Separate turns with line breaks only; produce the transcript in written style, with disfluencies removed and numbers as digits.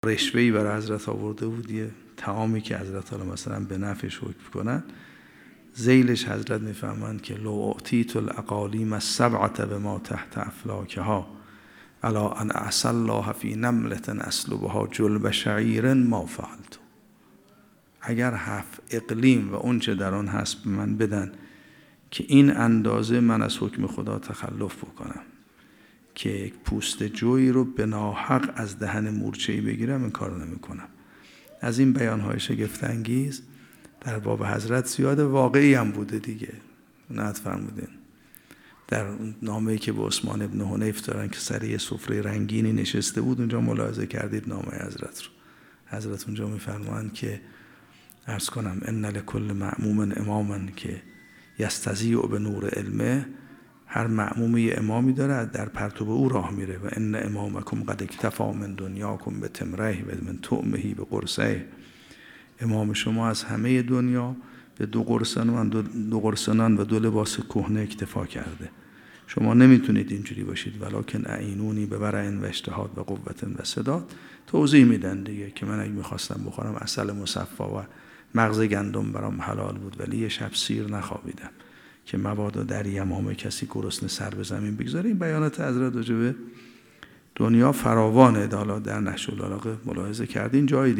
رشوه‌ای برای حضرت آورده بود، یه طعامی که حضرت مثلا به نفعش حکم کنن، ذیلش حضرت میفهمند که لو اعطیت الاقالیم السبعة بما تحت افلاکها الا ان اعصی الله فی نملة اسلبها جلب شعیر ما فعلت. اگر 7 اقلیم و اون چه در آن هست به من بدن که این اندازه من از حکم خدا تخلف بکنم که یک پوست جوی رو به ناحق از دهن مورچه‌ای بگیرم، این کار نمی‌کنم. از این بیان‌های شگفت انگیز در باب حضرت زیاده، واقعی هم بوده دیگه. نهت فرمودین در نامه‌ای که به عثمان ابن حنیف دارن که سر یه سفره رنگینی نشسته بود، اونجا ملاحظه کردید نامه حضرت رو. حضرت اونجا می‌فرمایند که عرض کنم ان لکل مأموم اماما که یستضیء به نور علمه، هر مأموم یه امامی داره در پرتو او راه میره. و ان امامکم قد اکتفی من دنیاکم به تمره و من طعمه به قرصه. امام شما از همه دنیا به 2 قرصنان و 2 لباس کهنه اکتفا کرده. شما نمیتونید اینجوری باشید. ولکن اعینونی به ورع و اجتهاد و قوت و سداد. توضیح میدن دیگه که من اگه میخواستم بخورم عسل مصفا و مغز گندم برام حلال بود، ولی یه شب سیر نخوابیدم که مبادا در یمامه کسی گرسنه سر به زمین بگذاره. این بیانات حضرت راجع به دنیا فراوانه. حالا در نهج البلاغه ملاحظه کردین، جای دیگه